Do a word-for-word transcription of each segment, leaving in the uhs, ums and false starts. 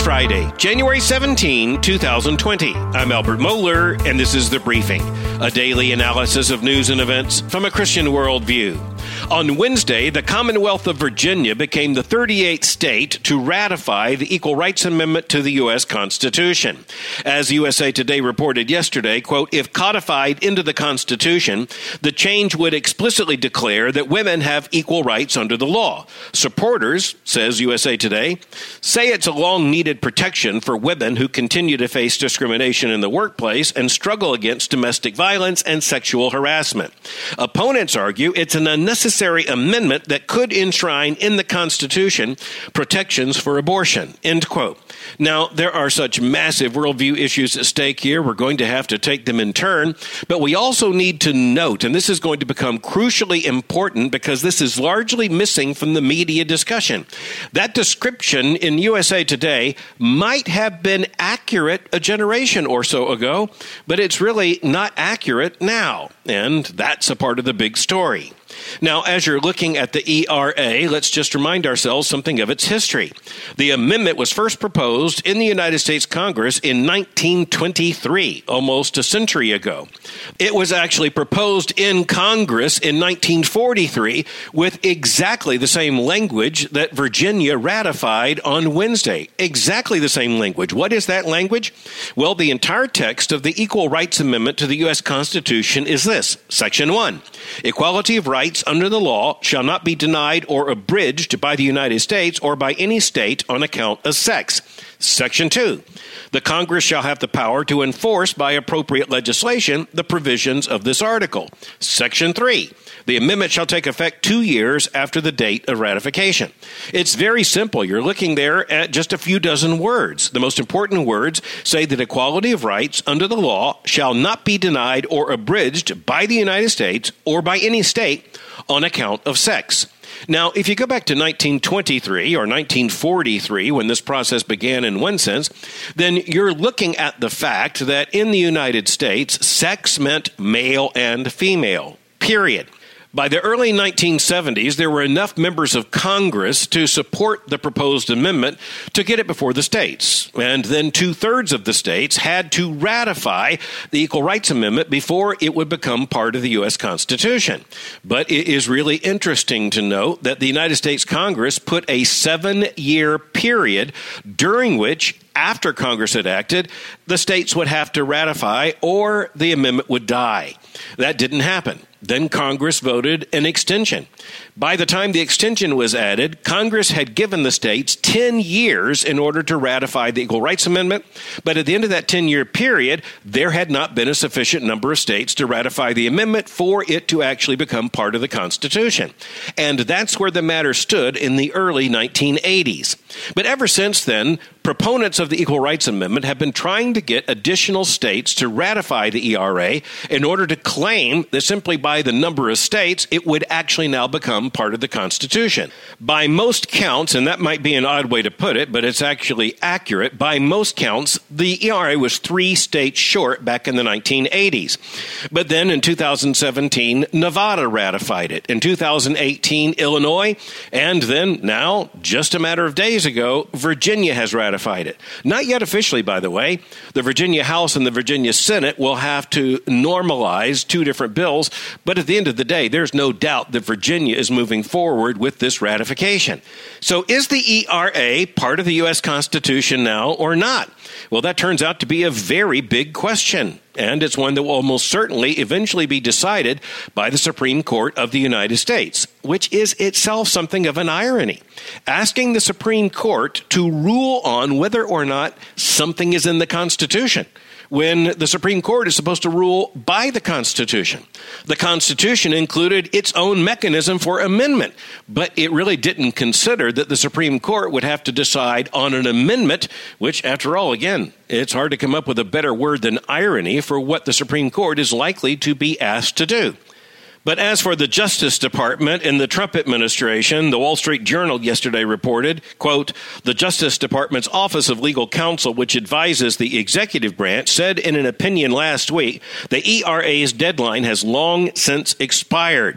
Friday, January seventeenth, twenty twenty. I'm Albert Mohler, and this is The Briefing, a daily analysis of news and events from a Christian worldview. On Wednesday, the Commonwealth of Virginia became the thirty-eighth state to ratify the Equal Rights Amendment to the U S Constitution. As U S A Today reported yesterday, quote, if codified into the Constitution, the change would explicitly declare that women have equal rights under the law. Supporters, says U S A Today, say it's a long-needed protection for women who continue to face discrimination in the workplace and struggle against domestic violence and sexual harassment. Opponents argue it's an unnecessary amendment that could enshrine in the Constitution protections for abortion, end quote. Now, there are such massive worldview issues at stake here, we're going to have to take them in turn, but we also need to note, and this is going to become crucially important because this is largely missing from the media discussion. That description in U S A Today might have been accurate a generation or so ago, but it's really not accurate now, and that's a part of the big story. Now, as you're looking at the E R A, let's just remind ourselves something of its history. The amendment was first proposed in the United States Congress in nineteen twenty-three, almost a century ago. It was actually proposed in Congress in nineteen forty-three with exactly the same language that Virginia ratified on Wednesday. Exactly the same language. What is that language? Well, the entire text of the Equal Rights Amendment to the U S Constitution is this. Section one, equality of rights under the law shall not be denied or abridged by the United States or by any state on account of sex. Section two, the Congress shall have the power to enforce by appropriate legislation the provisions of this article. Section three, the amendment shall take effect two years after the date of ratification. It's very simple. You're looking there at just a few dozen words. The most important words say that equality of rights under the law shall not be denied or abridged by the United States or by any state on account of sex. Now, if you go back to nineteen twenty-three or nineteen forty-three, when this process began in one sense, then you're looking at the fact that in the United States, sex meant male and female, period. By the early nineteen seventies, there were enough members of Congress to support the proposed amendment to get it before the states. And then two-thirds of the states had to ratify the Equal Rights Amendment before it would become part of the U S Constitution. But it is really interesting to note that the United States Congress put a seven-year period during which, after Congress had acted, the states would have to ratify or the amendment would die. That didn't happen. Then Congress voted an extension. By the time the extension was added, Congress had given the states ten years in order to ratify the Equal Rights Amendment, but at the end of that ten-year period, there had not been a sufficient number of states to ratify the amendment for it to actually become part of the Constitution. And that's where the matter stood in the early nineteen eighties. But ever since then, proponents of the Equal Rights Amendment have been trying to get additional states to ratify the E R A in order to claim that simply by the number of states, it would actually now become part of the Constitution. By most counts, and that might be an odd way to put it, but it's actually accurate, by most counts, the E R A was three states short back in the nineteen eighties. But then in two thousand seventeen, Nevada ratified it. In two thousand eighteen, Illinois, and then now, just a matter of days ago, Virginia has ratified it. Not yet officially, by the way. The Virginia House and the Virginia Senate will have to normalize two different bills, but at the end of the day, there's no doubt that Virginia is moving forward with this ratification. So is the E R A part of the U S Constitution now or not? Well, that turns out to be a very big question, and it's one that will almost certainly eventually be decided by the Supreme Court of the United States, which is itself something of an irony. Asking the Supreme Court to rule on whether or not something is in the Constitution, when the Supreme Court is supposed to rule by the Constitution. The Constitution included its own mechanism for amendment, but it really didn't consider that the Supreme Court would have to decide on an amendment, which, after all, again, it's hard to come up with a better word than irony for what the Supreme Court is likely to be asked to do. But as for the Justice Department and the Trump administration, the Wall Street Journal yesterday reported, quote, the Justice Department's Office of Legal Counsel, which advises the executive branch, said in an opinion last week, the E R A's deadline has long since expired.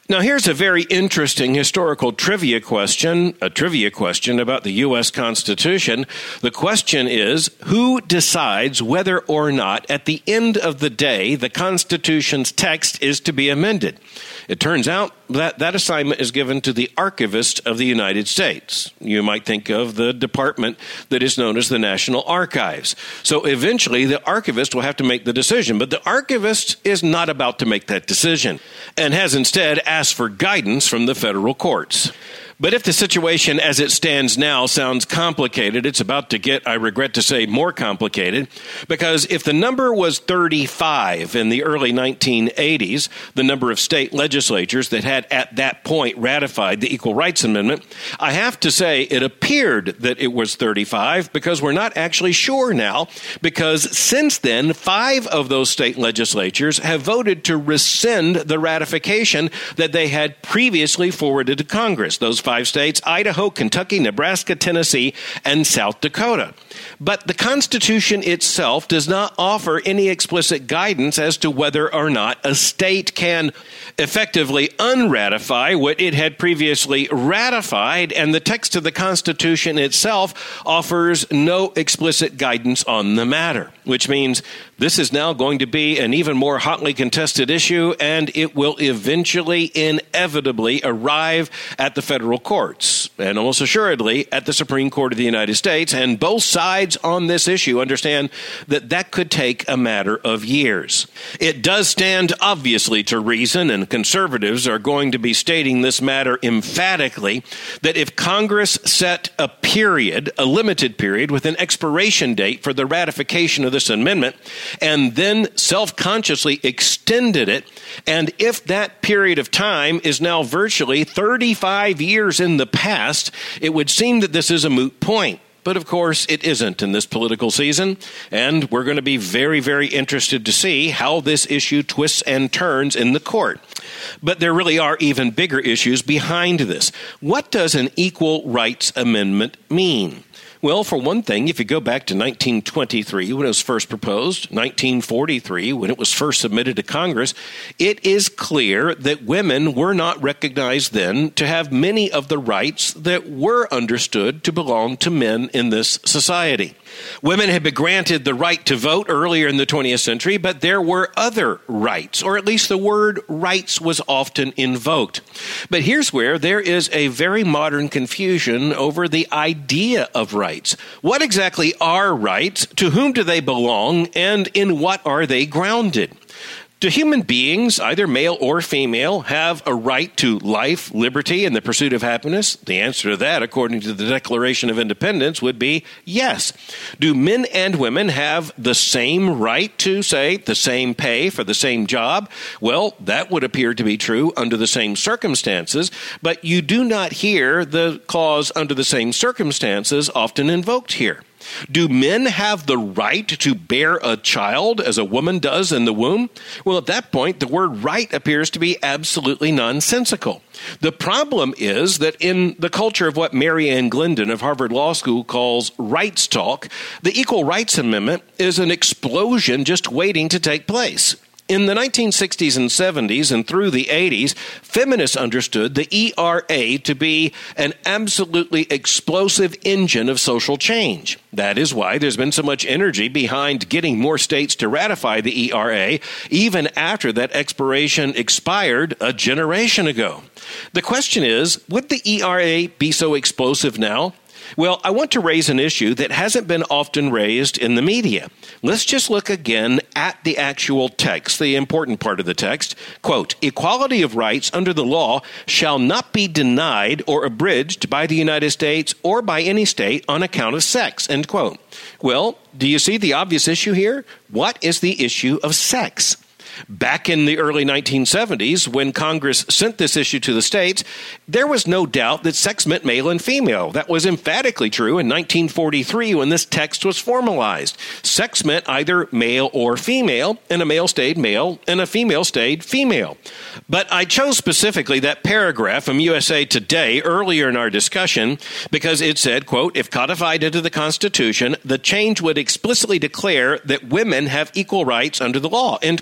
Now, here's a very interesting historical trivia question, a trivia question about the U S Constitution. The question is, who decides whether or not, at the end of the day, the Constitution's text is to be amended? It turns out that that assignment is given to the Archivist of the United States. You might think of the department that is known as the National Archives. So eventually, the Archivist will have to make the decision, but the Archivist is not about to make that decision and has instead asked for guidance from the federal courts. But if the situation as it stands now sounds complicated, it's about to get, I regret to say, more complicated, because if the number was thirty-five in the early nineteen eighties, the number of state legislatures that had at that point ratified the Equal Rights Amendment, I have to say it appeared that it was thirty-five, because we're not actually sure now, because since then, five of those state legislatures have voted to rescind the ratification that they had previously forwarded to Congress. Those five states: Idaho, Kentucky, Nebraska, Tennessee, and South Dakota. But the Constitution itself does not offer any explicit guidance as to whether or not a state can effectively unratify what it had previously ratified, and the text of the Constitution itself offers no explicit guidance on the matter, which means this is now going to be an even more hotly contested issue, and it will eventually, inevitably arrive at the federal courts, and almost assuredly at the Supreme Court of the United States. And both sides on this issue understand that that could take a matter of years. It does stand obviously to reason, and conservatives are going to be stating this matter emphatically, that if Congress set a period, a limited period, with an expiration date for the ratification of this amendment, and then self-consciously extended it, and if that period of time is now virtually thirty-five years in the past, it would seem that this is a moot point. But of course, it isn't in this political season, and we're going to be very, very interested to see how this issue twists and turns in the court. But there really are even bigger issues behind this. What does an equal rights amendment mean? Well, for one thing, if you go back to nineteen twenty-three, when it was first proposed, nineteen forty-three, when it was first submitted to Congress, it is clear that women were not recognized then to have many of the rights that were understood to belong to men in this society. Women had been granted the right to vote earlier in the twentieth century, but there were other rights, or at least the word rights was often invoked. But here's where there is a very modern confusion over the idea of rights. What exactly are rights? To whom do they belong? And in what are they grounded? Do human beings, either male or female, have a right to life, liberty, and the pursuit of happiness? The answer to that, according to the Declaration of Independence, would be yes. Do men and women have the same right to, say, the same pay for the same job? Well, that would appear to be true under the same circumstances, but you do not hear the clause under the same circumstances often invoked here. Do men have the right to bear a child as a woman does in the womb? Well, at that point, the word right appears to be absolutely nonsensical. The problem is that in the culture of what Mary Ann Glendon of Harvard Law School calls rights talk, the Equal Rights Amendment is an explosion just waiting to take place. In the nineteen sixties and seventies and through the eighties, feminists understood the E R A to be an absolutely explosive engine of social change. That is why there's been so much energy behind getting more states to ratify the E R A, even after that expiration expired a generation ago. The question is, would the E R A be so explosive now? Well, I want to raise an issue that hasn't been often raised in the media. Let's just look again at the actual text, the important part of the text. Quote, equality of rights under the law shall not be denied or abridged by the United States or by any state on account of sex, end quote. Well, do you see the obvious issue here? What is the issue of sex? Back in the early nineteen seventies, when Congress sent this issue to the states, there was no doubt that sex meant male and female. That was emphatically true in nineteen forty-three when this text was formalized. Sex meant either male or female, and a male stayed male, and a female stayed female. But I chose specifically that paragraph from U S A Today earlier in our discussion because it said, quote, if codified into the Constitution, the change would explicitly declare that women have equal rights under the law, end quote.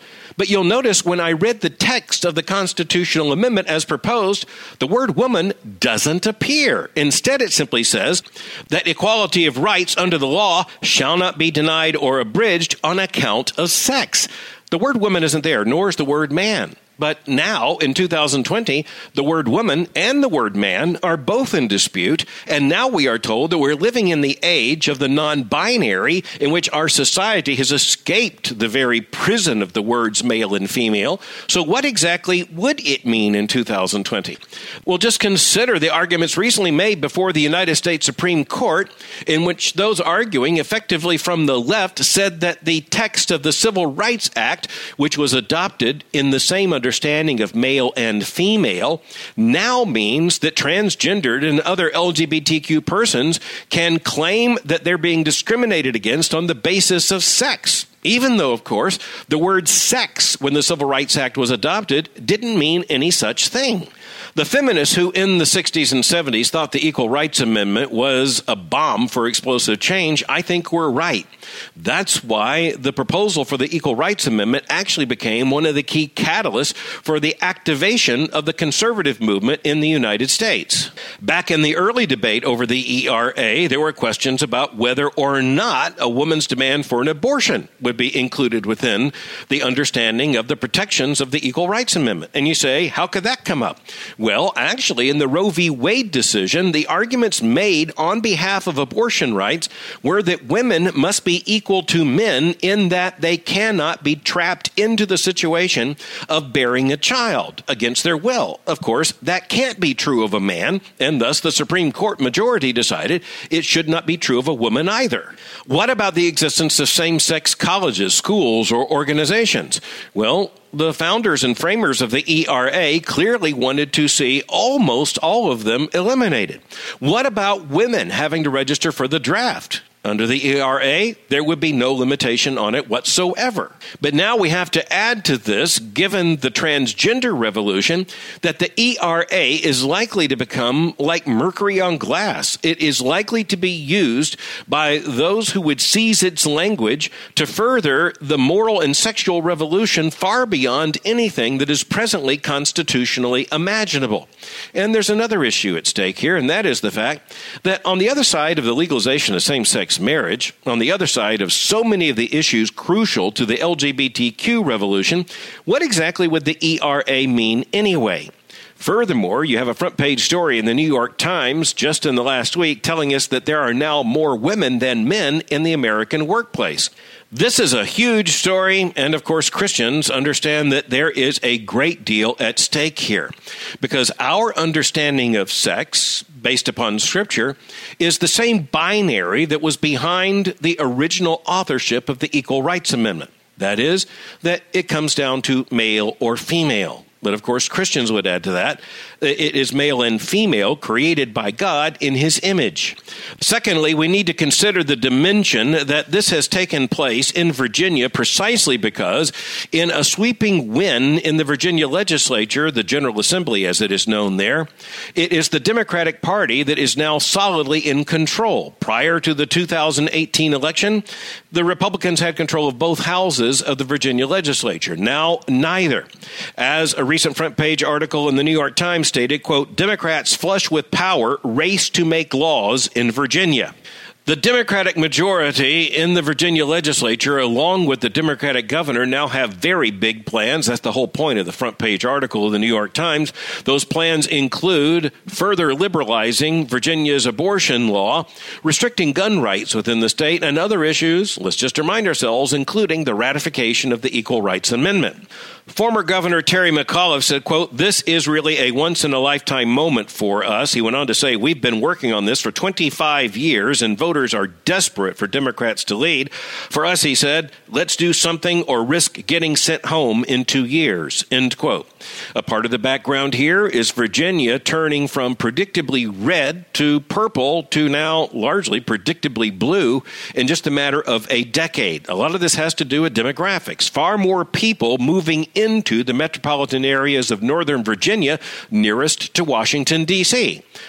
But you'll notice when I read the text of the constitutional amendment as proposed, the word woman doesn't appear. Instead, it simply says that equality of rights under the law shall not be denied or abridged on account of sex. The word woman isn't there, nor is the word man. But now, in two thousand twenty, the word woman and the word man are both in dispute, and now we are told that we're living in the age of the non-binary, in which our society has escaped the very prison of the words male and female. So what exactly would it mean in two thousand twenty? Well, just consider the arguments recently made before the United States Supreme Court, in which those arguing effectively from the left said that the text of the Civil Rights Act, which was adopted in the same understanding understanding of male and female, now means that transgendered and other L G B T Q persons can claim that they're being discriminated against on the basis of sex. Even though, of course, the word sex, when the Civil Rights Act was adopted, didn't mean any such thing. The feminists who in the sixties and seventies thought the Equal Rights Amendment was a bomb for explosive change, I think were right. That's why the proposal for the Equal Rights Amendment actually became one of the key catalysts for the activation of the conservative movement in the United States. Back in the early debate over the E R A, there were questions about whether or not a woman's demand for an abortion would be included within the understanding of the protections of the Equal Rights Amendment. And you say, how could that come up? Well, actually, in the Roe v. Wade decision, the arguments made on behalf of abortion rights were that women must be equal to men in that they cannot be trapped into the situation of bearing a child against their will. Of course, that can't be true of a man, and thus the Supreme Court majority decided it should not be true of a woman either. What about the existence of same-sex colleges, schools, or organizations? Well, the founders and framers of the E R A clearly wanted to see almost all of them eliminated. What about women having to register for the draft? Under the E R A, there would be no limitation on it whatsoever. But now we have to add to this, given the transgender revolution, that the E R A is likely to become like mercury on glass. It is likely to be used by those who would seize its language to further the moral and sexual revolution far beyond anything that is presently constitutionally imaginable. And there's another issue at stake here, and that is the fact that on the other side of the legalization of same-sex marriage, on the other side of so many of the issues crucial to the L G B T Q revolution, what exactly would the E R A mean anyway? Furthermore, you have a front-page story in the New York Times just in the last week telling us that there are now more women than men in the American workplace. This is a huge story, and of course Christians understand that there is a great deal at stake here, because our understanding of sex, based upon Scripture, is the same binary that was behind the original authorship of the Equal Rights Amendment. That is, that it comes down to male or female. But of course, Christians would add to that, it is male and female created by God in his image. Secondly, we need to consider the dimension that this has taken place in Virginia precisely because in a sweeping win in the Virginia legislature, the General Assembly as it is known there, it is the Democratic Party that is now solidly in control. Prior to the two thousand eighteen election, the Republicans had control of both houses of the Virginia legislature. Now, neither. As a recent front page article in the New York Times stated, quote, Democrats flush with power race to make laws in Virginia. The Democratic majority in the Virginia legislature, along with the Democratic governor, now have very big plans. That's the whole point of the front page article of the New York Times. Those plans include further liberalizing Virginia's abortion law, restricting gun rights within the state, and other issues, let's just remind ourselves, including the ratification of the Equal Rights Amendment. Former Governor Terry McAuliffe said, quote, this is really a once-in-a-lifetime moment for us. He went on to say, we've been working on this for twenty-five years, and voters are desperate for Democrats to lead. For us, he said, let's do something or risk getting sent home in two years, end quote. A part of the background here is Virginia turning from predictably red to purple to now largely predictably blue in just a matter of a decade. A lot of this has to do with demographics. Far more people moving into the metropolitan areas of Northern Virginia nearest to Washington, D C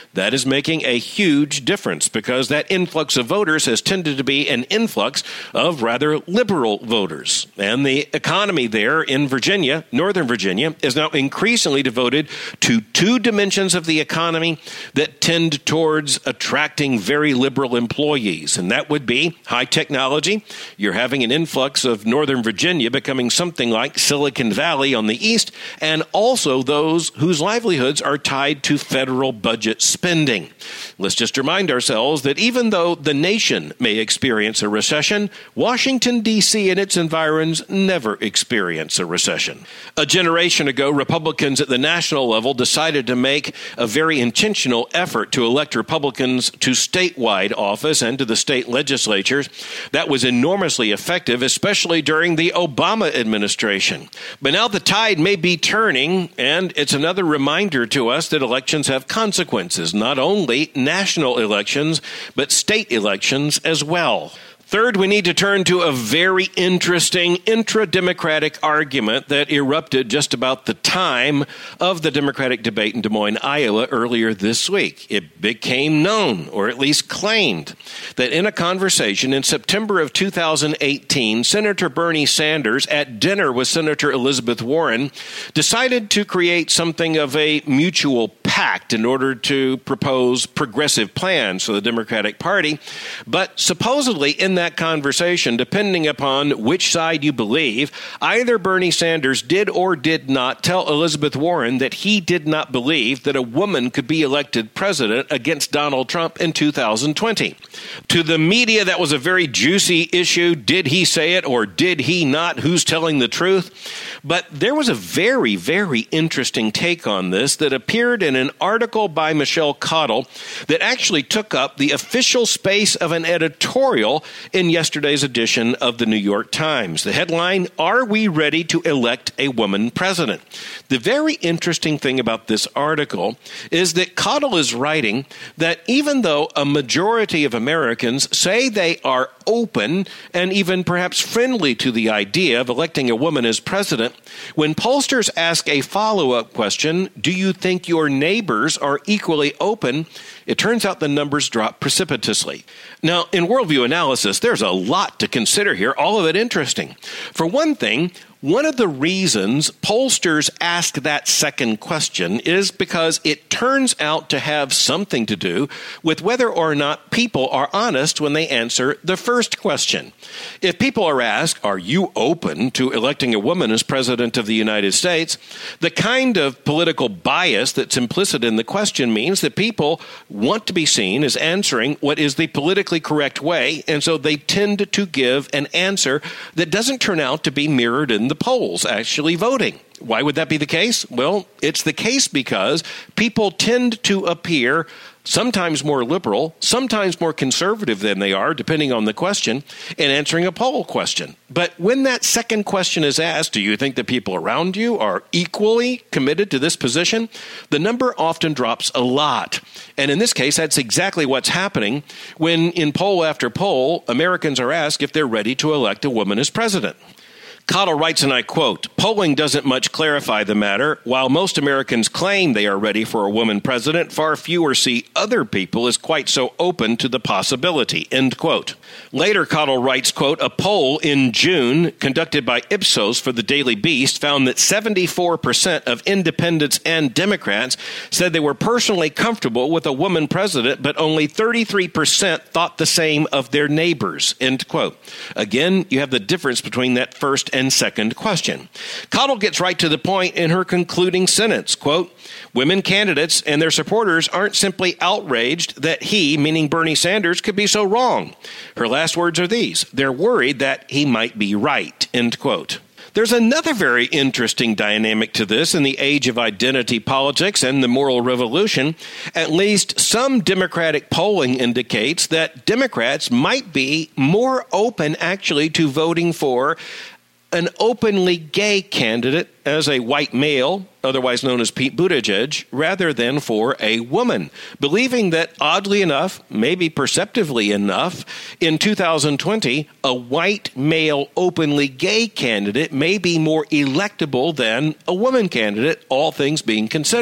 That is making a huge difference because that influx of voters has tended to be an influx of rather liberal voters. And the economy there in Virginia, Northern Virginia, is now increasingly devoted to two dimensions of the economy that tend towards attracting very liberal employees. And that would be high technology. You're having an influx of Northern Virginia becoming something like Silicon Valley on the east, and also those whose livelihoods are tied to federal budget spending. Let's just remind ourselves that even though the nation may experience a recession, Washington, D C and its environs never experience a recession. A generation ago, Republicans at the national level decided to make a very intentional effort to elect Republicans to statewide office and to the state legislatures. That was enormously effective, especially during the Obama administration. But now the tide may be turning, and it's another reminder to us that elections have consequences, not only national elections, but state elections as well. Third, we need to turn to a very interesting intra-Democratic argument that erupted just about the time of the Democratic debate in Des Moines, Iowa earlier this week. It became known, or at least claimed, that in a conversation in September of two thousand eighteen, Senator Bernie Sanders, at dinner with Senator Elizabeth Warren, decided to create something of a mutual pact in order to propose progressive plans for the Democratic Party. But supposedly in that conversation, depending upon which side you believe, either Bernie Sanders did or did not tell Elizabeth Warren that he did not believe that a woman could be elected president against Donald Trump in two thousand twenty. To the media, that was a very juicy issue. Did he say it or did he not? Who's telling the truth? But there was a very, very interesting take on this that appeared in an article by Michelle Cottle that actually took up the official space of an editorial in yesterday's edition of the New York Times. The headline, "Are we ready to elect a woman president?" The very interesting thing about this article is that Cottle is writing that even though a majority of Americans say they are open and even perhaps friendly to the idea of electing a woman as president, when pollsters ask a follow-up question, do you think your neighbors are equally open? It turns out the numbers drop precipitously. Now, in worldview analysis, there's a lot to consider here, all of it interesting. For one thing, one of the reasons pollsters ask that second question is because it turns out to have something to do with whether or not people are honest when they answer the first question. If people are asked, are you open to electing a woman as president of the United States, the kind of political bias that's implicit in the question means that people want to be seen as answering what is the politically correct way, and so they tend to give an answer that doesn't turn out to be mirrored in the polls actually voting. Why would that be the case? Well, it's the case because people tend to appear sometimes more liberal, sometimes more conservative than they are, depending on the question, in answering a poll question. But when that second question is asked, do you think the people around you are equally committed to this position? The number often drops a lot. And in this case, that's exactly what's happening when in poll after poll, Americans are asked if they're ready to elect a woman as president. Cottle writes, and I quote, "Polling doesn't much clarify the matter. While most Americans claim they are ready for a woman president, far fewer see other people as quite so open to the possibility," end quote. Later, Cottle writes, quote, "A poll in June conducted by Ipsos for the Daily Beast found that seventy-four percent of independents and Democrats said they were personally comfortable with a woman president, but only thirty-three percent thought the same of their neighbors," end quote. Again, you have the difference between that first and and second question. Cottle gets right to the point in her concluding sentence, quote, "Women candidates and their supporters aren't simply outraged that he," meaning Bernie Sanders, "could be so wrong." Her last words are these: "They're worried that he might be right," end quote. There's another very interesting dynamic to this in the age of identity politics and the moral revolution. At least some Democratic polling indicates that Democrats might be more open actually to voting for an openly gay candidate as a white male, otherwise known as Pete Buttigieg, rather than for a woman, believing that, oddly enough, maybe perceptively enough, in two thousand twenty, a white male openly gay candidate may be more electable than a woman candidate, all things being considered.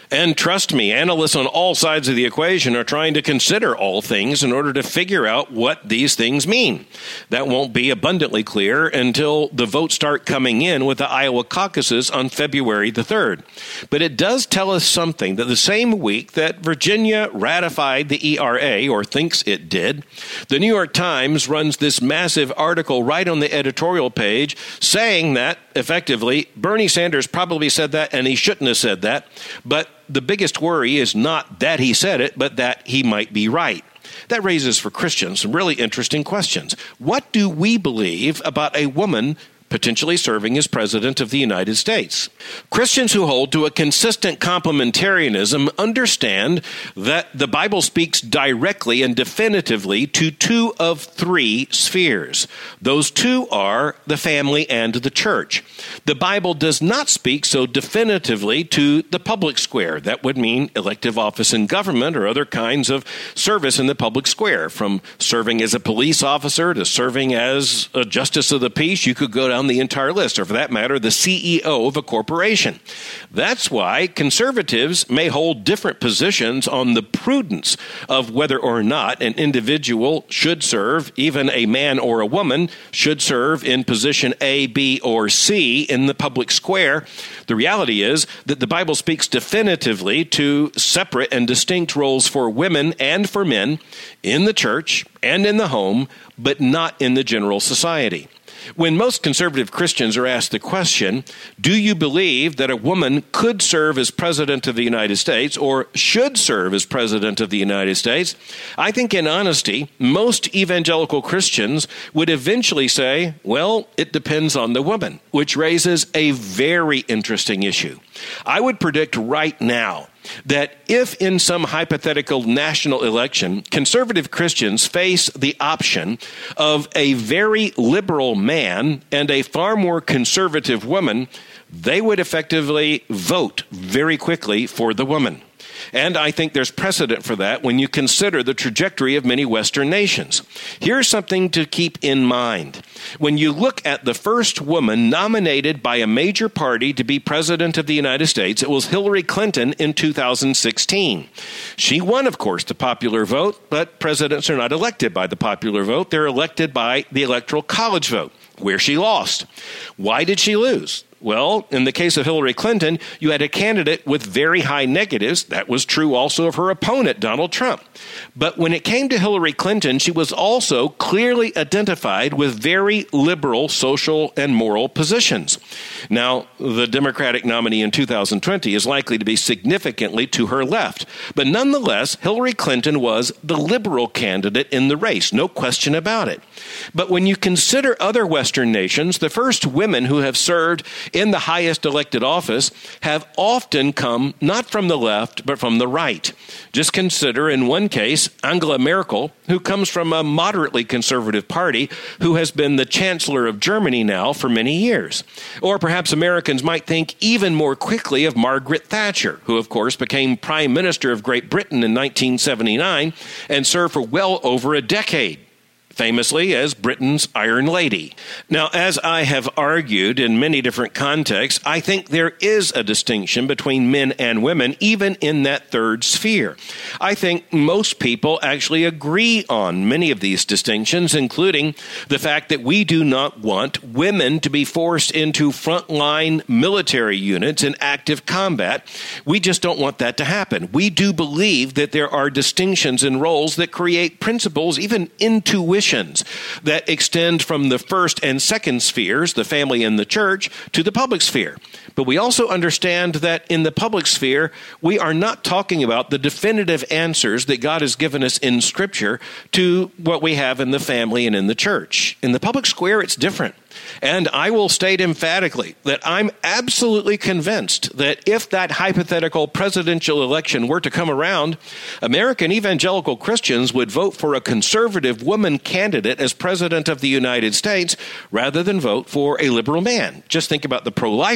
And trust me, analysts on all sides of the equation are trying to consider all things in order to figure out what these things mean. That won't be abundantly clear until the votes start coming in with the Iowa caucuses on February the third. But it does tell us something, that the same week that Virginia ratified the E R A, or thinks it did, the New York Times runs this massive article right on the editorial page saying that, effectively, Bernie Sanders probably said that and he shouldn't have said that, but the biggest worry is not that he said it, but that he might be right. That raises for Christians some really interesting questions. What do we believe about a woman potentially serving as president of the United States? Christians who hold to a consistent complementarianism understand that the Bible speaks directly and definitively to two of three spheres. Those two are the family and the church. The Bible does not speak so definitively to the public square. That would mean elective office in government or other kinds of service in the public square. From serving as a police officer to serving as a justice of the peace, you could go down the entire list, or for that matter, the C E O of a corporation. That's why conservatives may hold different positions on the prudence of whether or not an individual should serve, even a man or a woman, should serve in position A, B, or C in the public square. The reality is that the Bible speaks definitively to separate and distinct roles for women and for men in the church and in the home, but not in the general society. When most conservative Christians are asked the question, do you believe that a woman could serve as president of the United States or should serve as president of the United States? I think in honesty, most evangelical Christians would eventually say, well, it depends on the woman, which raises a very interesting issue. I would predict right now that if in some hypothetical national election, conservative Christians face the option of a very liberal man and a far more conservative woman, they would effectively vote very quickly for the woman. And I think there's precedent for that when you consider the trajectory of many Western nations. Here's something to keep in mind. When you look at the first woman nominated by a major party to be president of the United States, it was Hillary Clinton in two thousand sixteen. She won, of course, the popular vote, but presidents are not elected by the popular vote. They're elected by the Electoral College vote, where she lost. Why did she lose? Well, in the case of Hillary Clinton, you had a candidate with very high negatives. That was true also of her opponent, Donald Trump. But when it came to Hillary Clinton, she was also clearly identified with very liberal social and moral positions. Now, the Democratic nominee in two thousand twenty is likely to be significantly to her left. But nonetheless, Hillary Clinton was the liberal candidate in the race, no question about it. But when you consider other Western nations, the first women who have served in the highest elected office have often come not from the left, but from the right. Just consider, in one case, Angela Merkel, who comes from a moderately conservative party, who has been the Chancellor of Germany now for many years. Or perhaps Americans might think even more quickly of Margaret Thatcher, who, of course, became Prime Minister of Great Britain in nineteen seventy-nine and served for well over a decade, famously as Britain's Iron Lady. Now, as I have argued in many different contexts, I think there is a distinction between men and women, even in that third sphere. I think most people actually agree on many of these distinctions, including the fact that we do not want women to be forced into frontline military units in active combat. We just don't want that to happen. We do believe that there are distinctions in roles that create principles, even intuitions, that extend from the first and second spheres, the family and the church, to the public sphere. But we also understand that in the public sphere, we are not talking about the definitive answers that God has given us in Scripture to what we have in the family and in the church. In the public square, it's different. And I will state emphatically that I'm absolutely convinced that if that hypothetical presidential election were to come around, American evangelical Christians would vote for a conservative woman candidate as president of the United States rather than vote for a liberal man. Just think about the pro-life position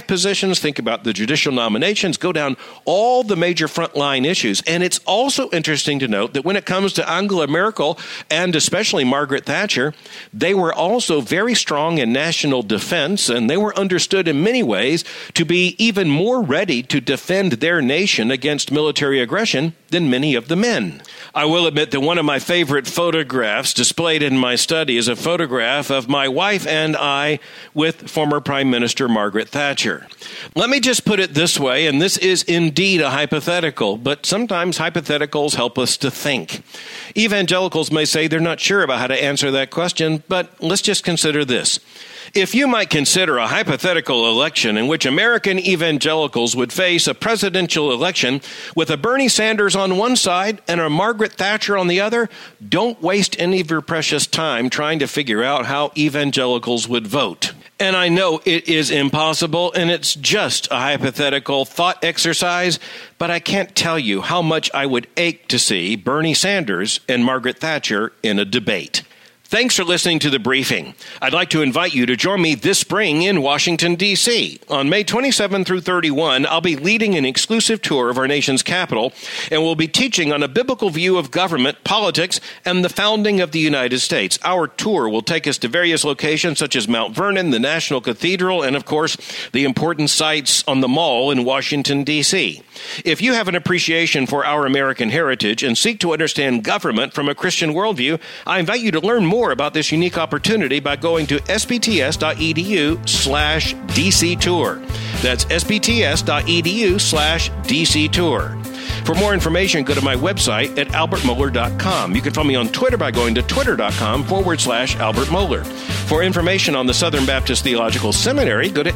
elections, think about the judicial nominations, go down all the major frontline issues. And it's also interesting to note that when it comes to Angela Merkel and especially Margaret Thatcher, they were also very strong in national defense, and they were understood in many ways to be even more ready to defend their nation against military aggression than many of the men. I will admit that one of my favorite photographs displayed in my study is a photograph of my wife and I with former Prime Minister Margaret Thatcher. Let me just put it this way, and this is indeed a hypothetical, but sometimes hypotheticals help us to think. Evangelicals may say they're not sure about how to answer that question, but let's just consider this. If you might consider a hypothetical election in which American evangelicals would face a presidential election with a Bernie Sanders on one side and a Margaret Thatcher on the other, don't waste any of your precious time trying to figure out how evangelicals would vote. And I know it is impossible, and it's just a hypothetical thought exercise, but I can't tell you how much I would ache to see Bernie Sanders and Margaret Thatcher in a debate. Thanks for listening to The Briefing. I'd like to invite you to join me this spring in Washington, D C On May twenty-seventh through thirty-first, I'll be leading an exclusive tour of our nation's capital, and we'll be teaching on a biblical view of government, politics, and the founding of the United States. Our tour will take us to various locations such as Mount Vernon, the National Cathedral, and, of course, the important sites on the Mall in Washington, D C If you have an appreciation for our American heritage and seek to understand government from a Christian worldview, I invite you to learn more about this unique opportunity by going to sbts.edu slash DC tour. That's sbts.edu slash DC tour. For more information, go to my website at albert mohler dot com. You can find me on Twitter by going to twitter.com forward slash Albert Mohler. For information on the Southern Baptist Theological Seminary, go to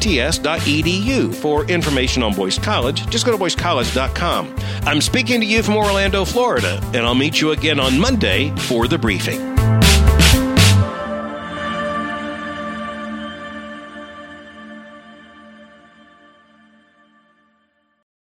sbts.edu. For information on Boyce College, just go to boyce college dot com. I'm speaking to you from Orlando, Florida, and I'll meet you again on Monday for The Briefing.